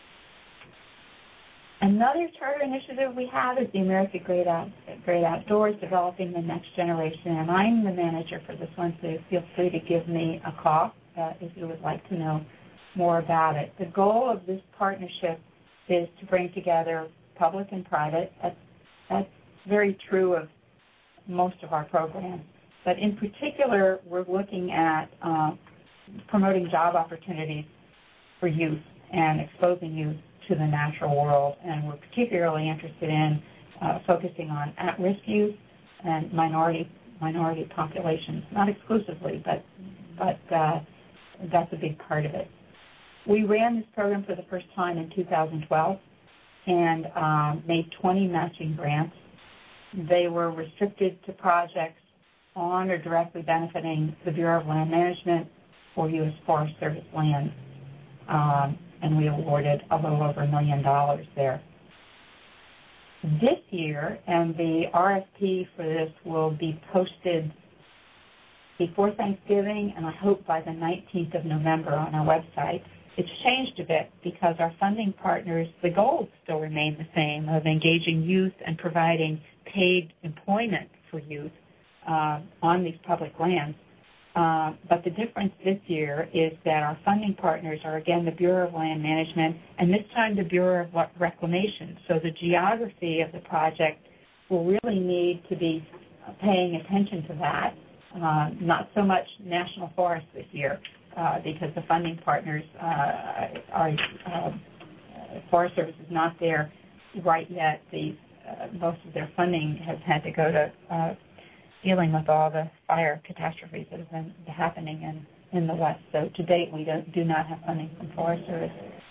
Another charter initiative we have is the America Great, Out, Great Outdoors, developing the next generation, and I'm the manager for this one, so feel free to give me a call uh, if you would like to know more about it. The goal of this partnership is to bring together public and private. That's, that's very true of most of our programs. But in particular, we're looking at uh, promoting job opportunities for youth and exposing youth to the natural world, and we're particularly interested in uh, focusing on at-risk youth and minority minority populations, not exclusively, but but uh, that's a big part of it. We ran this program for the first time in two thousand twelve and um, made twenty matching grants. They were restricted to projects on or directly benefiting the Bureau of Land Management or U S Forest Service land. Um, and we awarded a little over a million dollars there. this year, and the R F P for this will be posted before Thanksgiving, and I hope by the nineteenth of November on our website. It's changed a bit because our funding partners, the goals still remain the same of engaging youth and providing paid employment for youth uh, on these public lands. Uh, but the difference this year is that our funding partners are, again, the Bureau of Land Management, and this time the Bureau of Reclamation. So the geography of the project will really need to be paying attention to that. Uh, not so much National Forest this year uh, because the funding partners uh, are, uh, Forest Service is not there right yet. The, uh, most of their funding has had to go to uh, dealing with all the fire catastrophes that have been happening in, in the West. So to date, we don't, do not have funding from Forest Service.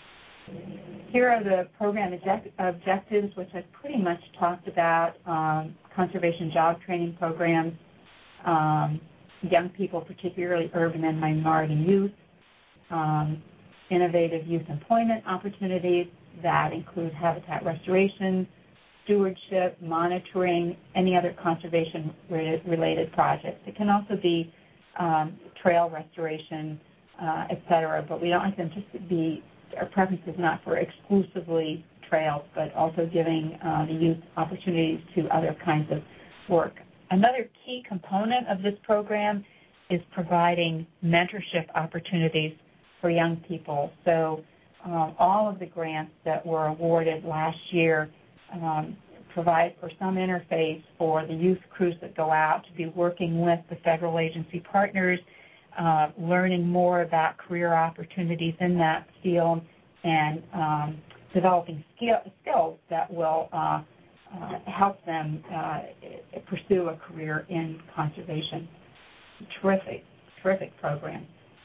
Here are the program object objectives, which I've pretty much talked about, um, conservation job training programs, um, young people, particularly urban and minority youth, um, innovative youth employment opportunities that include habitat restoration, stewardship, monitoring, any other conservation-related projects. It can also be um, trail restoration, uh, et cetera, but we don't want them just to be, our preference is not for exclusively trails, but also giving uh, the youth opportunities to other kinds of work. Another key component of this program is providing mentorship opportunities for young people. So um, all of the grants that were awarded last year Um, provide for some interface for the youth crews that go out to be working with the federal agency partners, uh, learning more about career opportunities in that field, and um, developing skill, skills that will uh, uh, help them uh, pursue a career in conservation. Terrific, terrific program.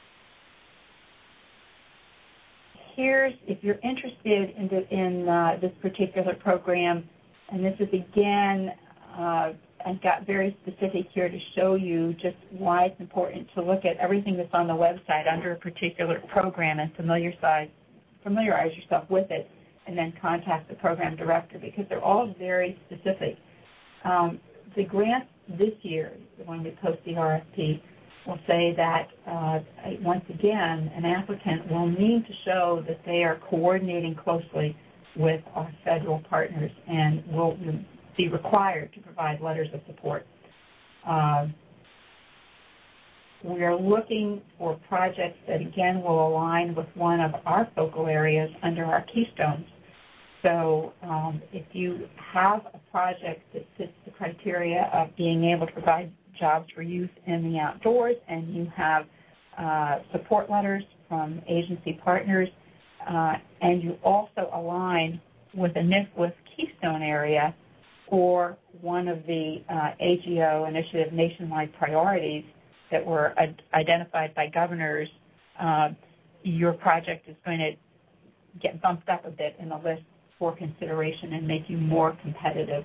Here's, if you're interested in, the, in uh, this particular program, and this is again, uh, I've got very specific here to show you just why it's important to look at everything that's on the website under a particular program and familiarize, familiarize yourself with it, and then contact the program director because they're all very specific. Um, the grant this year, when we post the R F P, will say that, uh, once again, an applicant will need to show that they are coordinating closely with our federal partners and will be required to provide letters of support. Uh, we are looking for projects that, again, will align with one of our focal areas under our keystones. So um, if you have a project that fits the criteria of being able to provide jobs for youth in the outdoors, and you have uh, support letters from agency partners, uh, and you also align with a N I F W S Keystone area or one of the uh, A G O initiative nationwide priorities that were identified by governors, uh, your project is going to get bumped up a bit in the list for consideration and make you more competitive.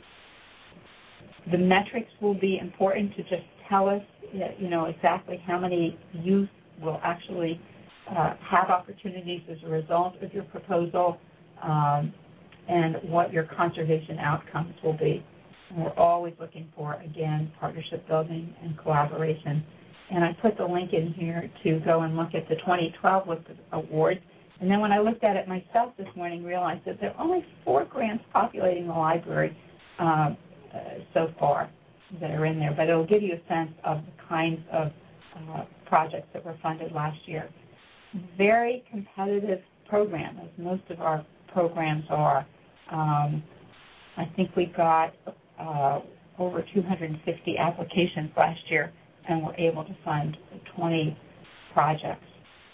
The metrics will be important to just tell us, you know, exactly how many youth will actually uh, have opportunities as a result of your proposal, um, and what your conservation outcomes will be. And we're always looking for, again, partnership building and collaboration. And I put the link in here to go and look at the twenty twelve list of awards. And then when I looked at it myself this morning, realized that there are only four grants populating the library uh, Uh, so far that are in there, but it will give you a sense of the kinds of uh, projects that were funded last year. Very competitive program, as most of our programs are. Um, I think we got uh, over two hundred fifty applications last year and were able to fund twenty projects.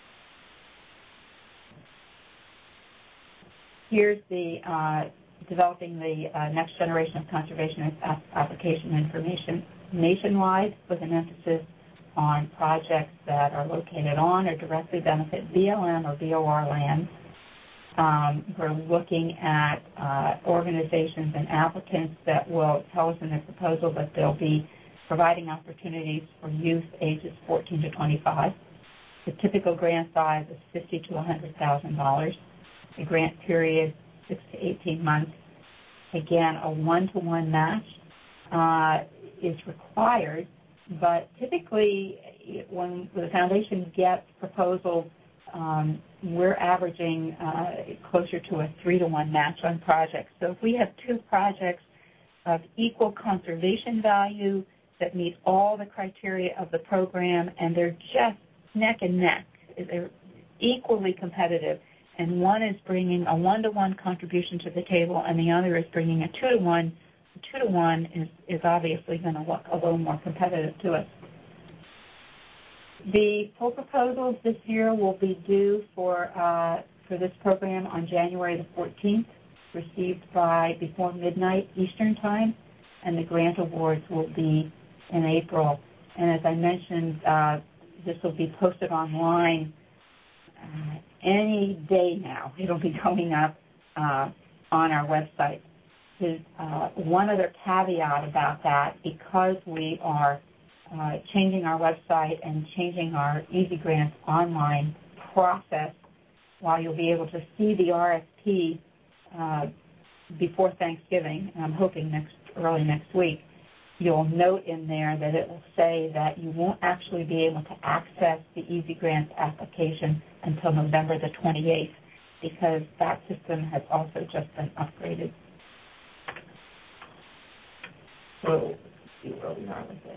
Here's the uh, developing the uh, next generation of conservation application information nationwide with an emphasis on projects that are located on or directly benefit B L M or B O R lands. Um, we're looking at uh, organizations and applicants that will tell us in their proposal that they'll be providing opportunities for youth ages fourteen to twenty-five. The typical grant size is fifty thousand to one hundred thousand dollars. The grant period, six to eighteen months. Again, a one-to-one match uh, is required, but typically when the foundation gets proposals, um, we're averaging uh, closer to a three-to-one match on projects. So if we have two projects of equal conservation value that meet all the criteria of the program, and they're just neck and neck, they're equally competitive, and one is bringing a one-to-one contribution to the table and the other is bringing a two-to-one, two-to-one is, is obviously going to look a little more competitive to us. The full proposals this year will be due for, uh, for this program on January the fourteenth, received by before midnight Eastern Time, and the grant awards will be in April. And as I mentioned, uh, this will be posted online uh, any day now. It'll be going up uh, on our website. There's uh, one other caveat about that, because we are uh, changing our website and changing our Easy Grants online process. While you'll be able to see the R F P uh, before Thanksgiving, and I'm hoping next early next week, you'll note in there that it will say that you won't actually be able to access the Easy Grants application until November the twenty-eighth, because that system has also just been upgraded. So let's see where we are with this.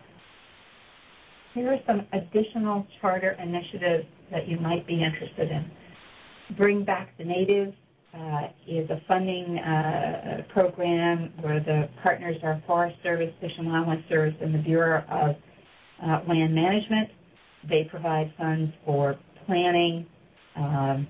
Here are some additional charter initiatives that you might be interested in. Bring Back the Native uh, is a funding uh, program where the partners are Forest Service, Fish and Wildlife Service, and the Bureau of uh, Land Management. They provide funds for planning, um,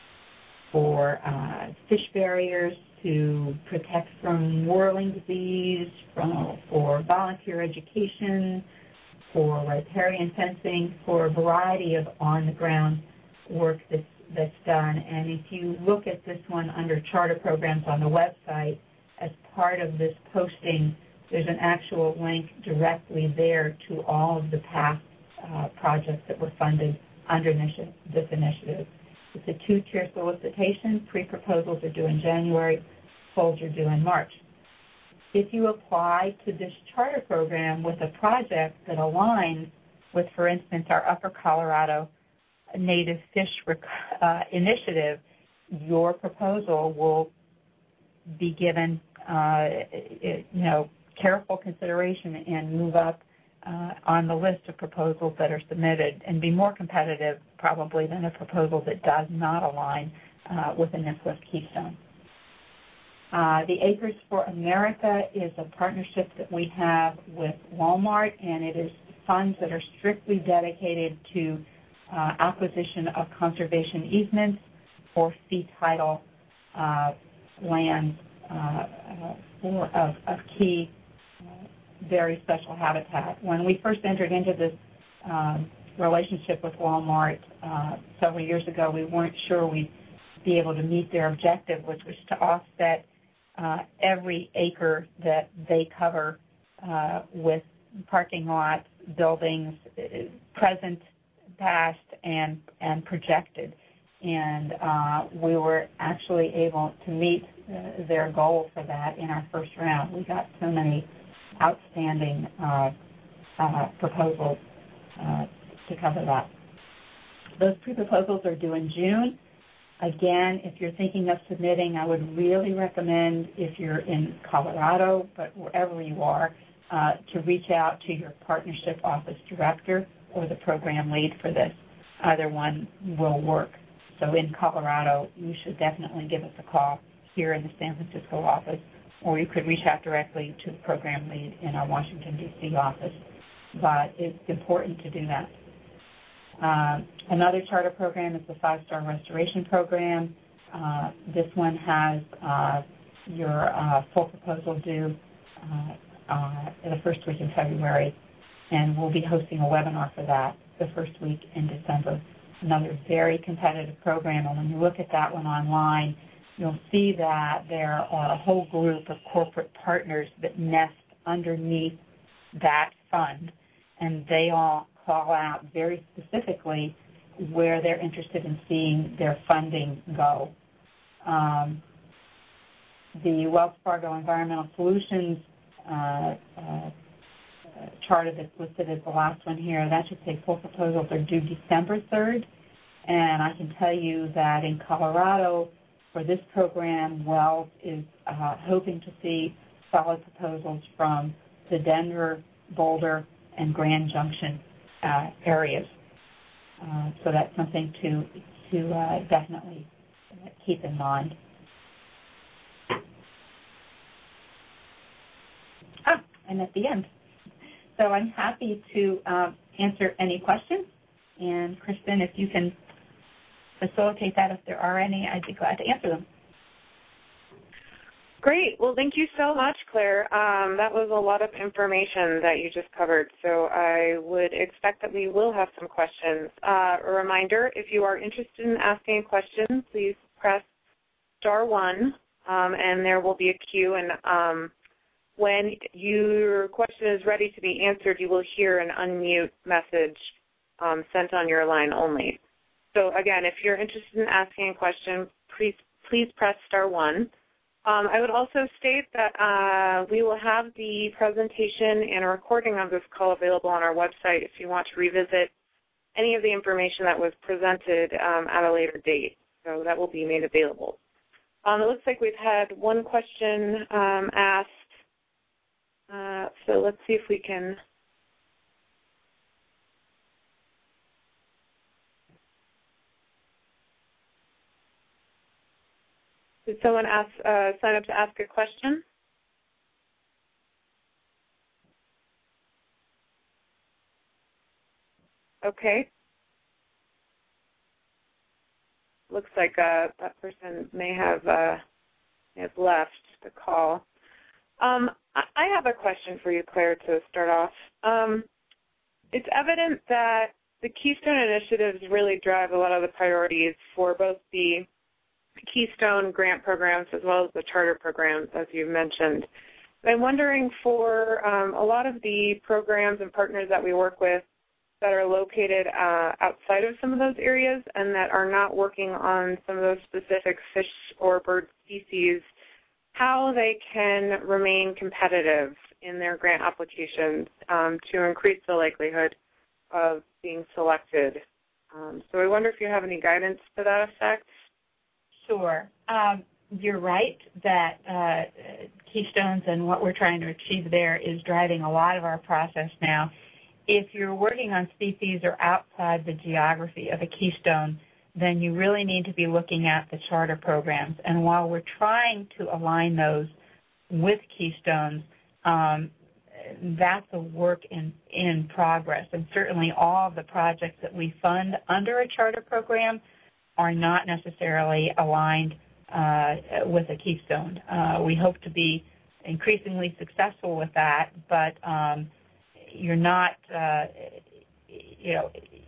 for uh, fish barriers to protect from whirling disease, from, for volunteer education, for riparian fencing, for a variety of on-the-ground work that's, that's done. And if you look at this one under charter programs on the website, as part of this posting, there's an actual link directly there to all of the past uh, projects that were funded under this initiative. It's a two-tier solicitation. Pre-proposals are due in January, polls are due in March. If you apply to this charter program with a project that aligns with, for instance, our Upper Colorado Native Fish uh, Initiative, your proposal will be given, uh, you know, careful consideration and move up uh, on the list of proposals that are submitted and be more competitive probably than a proposal that does not align uh, with a NISLIF Keystone. Uh, the Acres for America is a partnership that we have with Walmart, and it is funds that are strictly dedicated to uh, acquisition of conservation easements or fee title uh, lands uh, uh, for, of, of key, uh, very special habitat. When we first entered into this um, relationship with Walmart uh, several years ago, we weren't sure we'd be able to meet their objective, which was to offset Uh, every acre that they cover uh, with parking lots, buildings, uh, present, past, and, and projected. And uh, we were actually able to meet uh, their goal for that in our first round. We got so many outstanding uh, uh, proposals uh, to cover that. Those pre-proposals are due in June. Again, if you're thinking of submitting, I would really recommend, if you're in Colorado, but wherever you are, uh, to reach out to your partnership office director or the program lead for this. Either one will work. So in Colorado, you should definitely give us a call here in the San Francisco office, or you could reach out directly to the program lead in our Washington, D C office. But it's important to do that. Uh, another charter program is the Five-Star Restoration Program. Uh, this one has uh, your uh, full proposal due uh, uh, the first week in February, and we'll be hosting a webinar for that the first week in December. Another very competitive program, and when you look at that one online, you'll see that there are a whole group of corporate partners that nest underneath that fund, and they all call out very specifically where they're interested in seeing their funding go. Um, the Wells Fargo Environmental Solutions uh, uh, charter that's listed as the last one here, that should say full proposals are due December third. And I can tell you that in Colorado, for this program, Wells is uh, hoping to see solid proposals from the Denver, Boulder, and Grand Junction uh, areas. Uh, so that's something to, to uh, definitely keep in mind. Ah, and at the end. So I'm happy to uh, answer any questions. And Kristen, if you can facilitate that if there are any, I'd be glad to answer them. Great. Well, thank you so much, Claire. Um, that was a lot of information that you just covered, so I would expect that we will have some questions. Uh, a reminder, if you are interested in asking a question, please press star one, um, and there will be a queue, and um, when your question is ready to be answered, you will hear an unmute message um, sent on your line only. So again, if you're interested in asking a question, please, please press star one. Um, I would also state that uh, we will have the presentation and a recording of this call available on our website if you want to revisit any of the information that was presented um, at a later date. So that will be made available. Um, it looks like we've had one question um, asked. Uh, so let's see if we can Did someone ask, uh, sign up to ask a question? Okay. Looks like uh, that person may have, uh, may have left the call. Um, I have a question for you, Claire, to start off. Um, it's evident that the Keystone initiatives really drive a lot of the priorities for both the Keystone grant programs as well as the charter programs, as you mentioned. I'm wondering for um, a lot of the programs and partners that we work with that are located uh, outside of some of those areas and that are not working on some of those specific fish or bird species, how they can remain competitive in their grant applications um, to increase the likelihood of being selected. Um, so I wonder if you have any guidance to that effect. Sure. Um, you're right that uh, Keystones and what we're trying to achieve there is driving a lot of our process now. If you're working on species or outside the geography of a Keystone, then you really need to be looking at the charter programs. And while we're trying to align those with Keystones, um, that's a work in, in progress. And certainly all of the projects that we fund under a charter program are not necessarily aligned uh, with a Keystone. Uh, we hope to be increasingly successful with that, but um, you're not, uh, you know,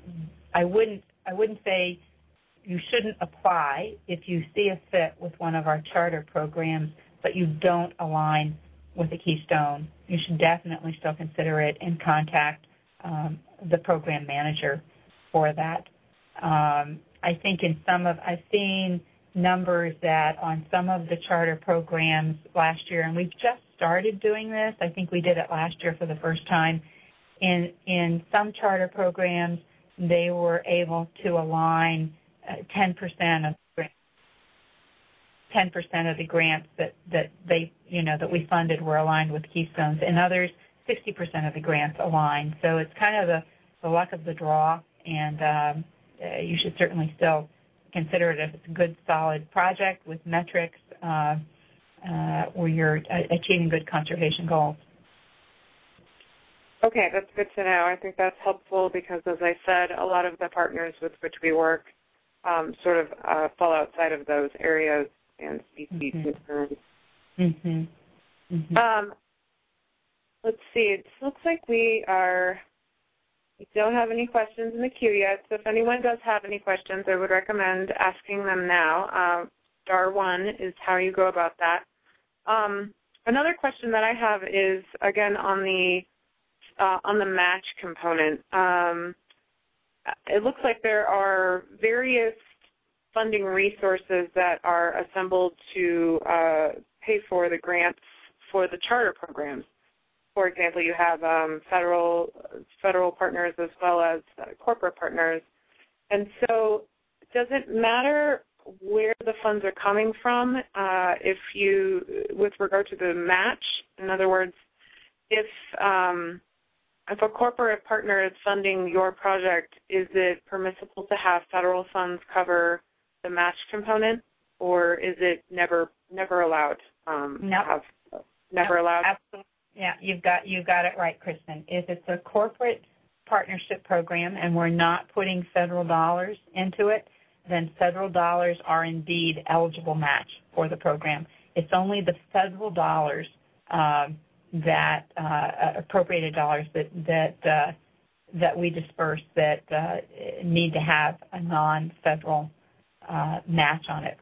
I wouldn't, I wouldn't say you shouldn't apply if you see a fit with one of our charter programs, but you don't align with a Keystone. You should definitely still consider it and contact um, the program manager for that. Um, I think in some of, I've seen numbers that on some of the charter programs last year, and we've just started doing this. I think we did it last year for the first time. In, in some charter programs, they were able to align uh, ten percent of ten percent of the grants that, that they, you know, that we funded were aligned with Keystones. In others, sixty percent of the grants aligned. So it's kind of the, the luck of the draw, and um, uh, you should certainly still consider it if it's a good, solid project with metrics uh, uh, where you're uh, achieving good conservation goals. Okay, that's good to know. I think that's helpful because, as I said, a lot of the partners with which we work um, sort of uh, fall outside of those areas and species Mm-hmm. concerns. Mm-hmm. Mm-hmm. Um, let's see. It looks like we are. We don't have any questions in the queue yet. So if anyone does have any questions, I would recommend asking them now. Uh, star one is how you go about that. Um, another question that I have is again on the uh, on the match component. Um, it looks like there are various funding resources that are assembled to uh, pay for the grants for the charter programs. For example, you have um, federal federal partners as well as uh, corporate partners. And so does it matter where the funds are coming from uh, if you, with regard to the match? In other words, if um, if a corporate partner is funding your project, is it permissible to have federal funds cover the match component, or is it never never allowed? Um, nope. to have, never nope. allowed. Absolutely. Yeah, you've got you've got it right, Kristen. If it's a corporate partnership program and we're not putting federal dollars into it, then federal dollars are indeed eligible match for the program. It's only the federal dollars um, that uh, appropriated dollars that that uh, that we disperse that uh, need to have a non-federal uh, match on it.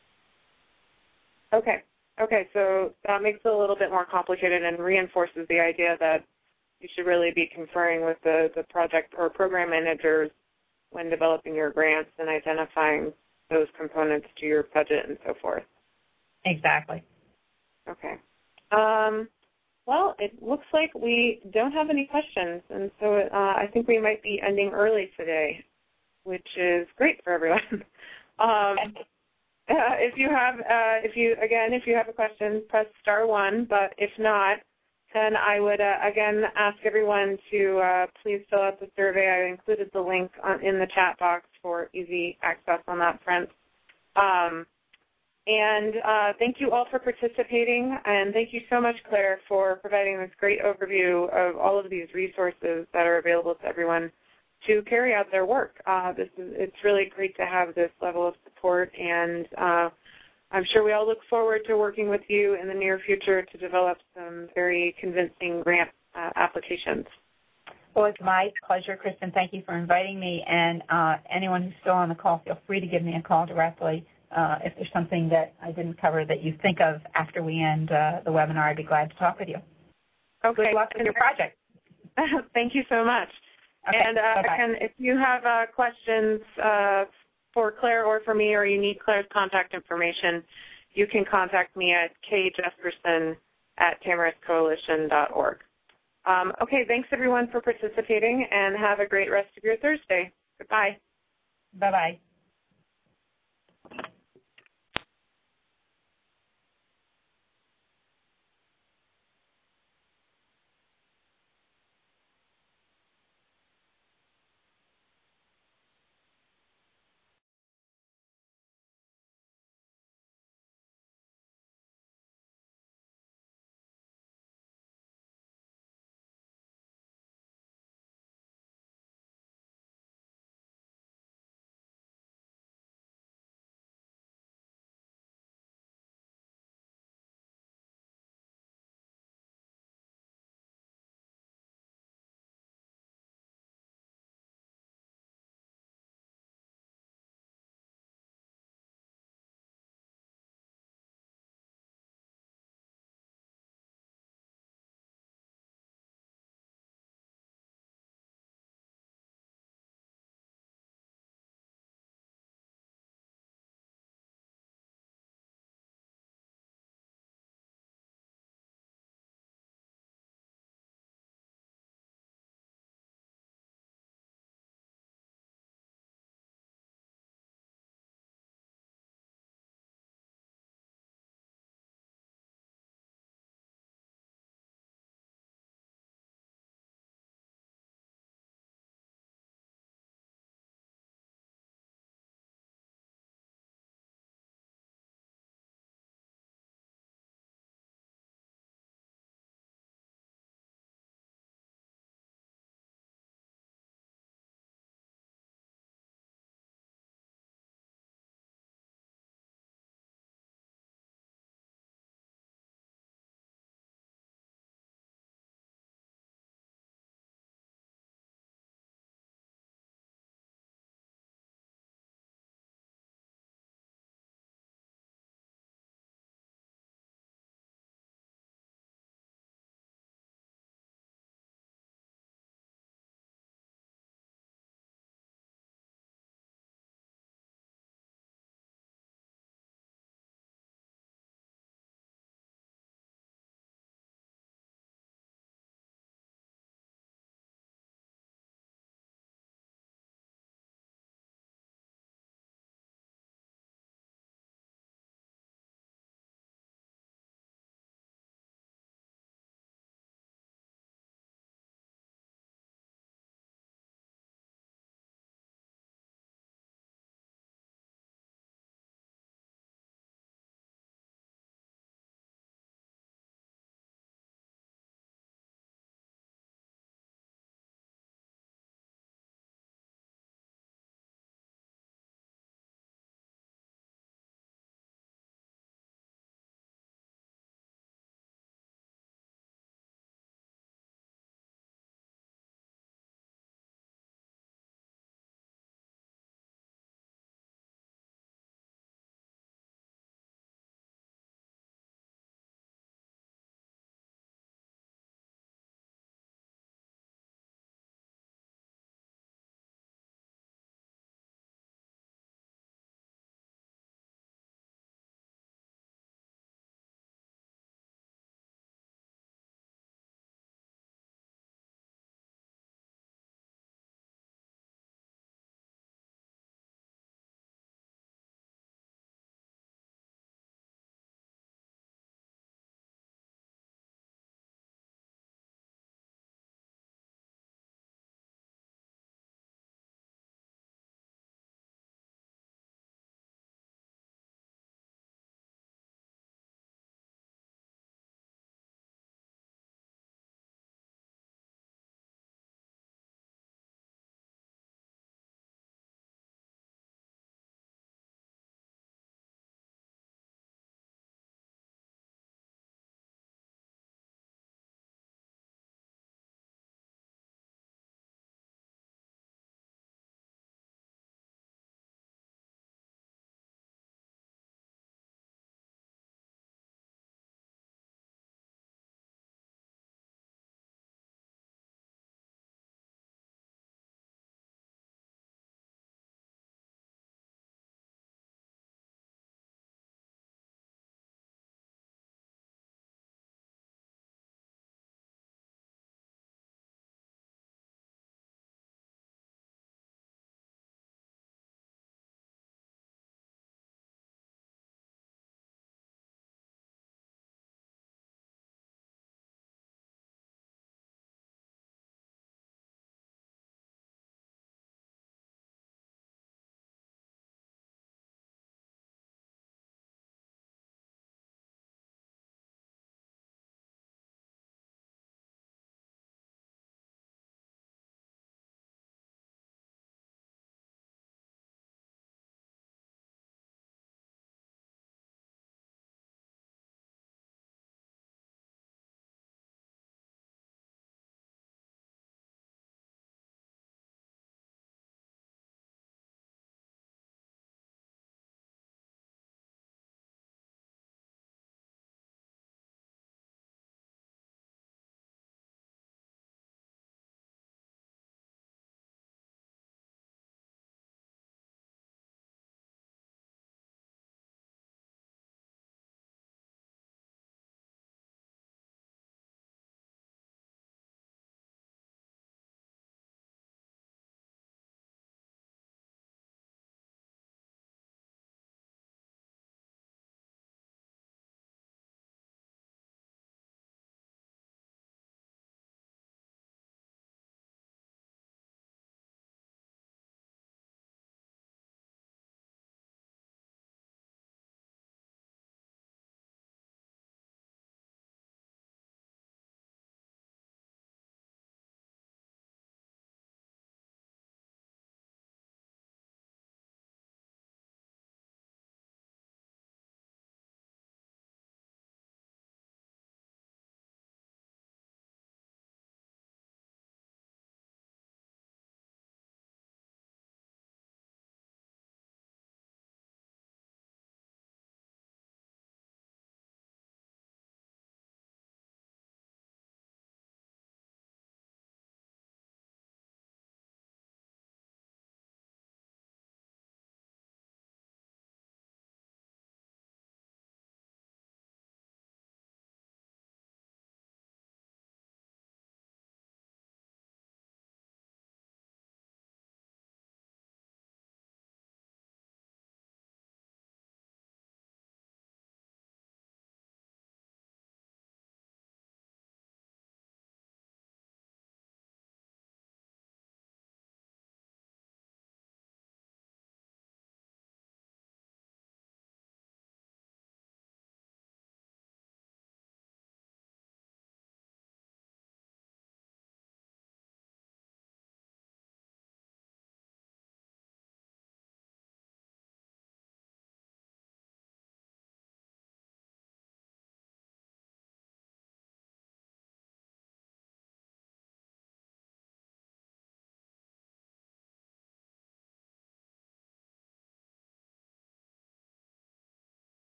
Okay. Okay, so that makes it a little bit more complicated and reinforces the idea that you should really be conferring with the, the project or program managers when developing your grants and identifying those components to your budget and so forth. Exactly. Okay. Um, well, it looks like we don't have any questions, and so uh, I think we might be ending early today, which is great for everyone. um, uh, if you have, uh, if you again, if you have a question, press star one. But if not, then I would uh, again ask everyone to uh, please fill out the survey. I included the link on, in the chat box for easy access on that front. Um, And uh, thank you all for participating, and thank you so much, Claire, for providing this great overview of all of these resources that are available to everyone to carry out their work. Uh, this is, it's really great to have this level of support, and uh, I'm sure we all look forward to working with you in the near future to develop some very convincing grant uh, applications. Well, it's my pleasure, Kristen. Thank you for inviting me, and uh, anyone who's still on the call, feel free to give me a call directly. Uh, if there's something that I didn't cover that you think of after we end uh, the webinar, I'd be glad to talk with you. Okay. Good luck with your project. Thank you so much. Okay. And uh, again, if you have uh, questions uh, for Claire or for me, or you need Claire's contact information, you can contact me at k jesperson at tamarisk coalition dot org. Um, okay, thanks everyone for participating, and have a great rest of your Thursday. Goodbye. Bye-bye.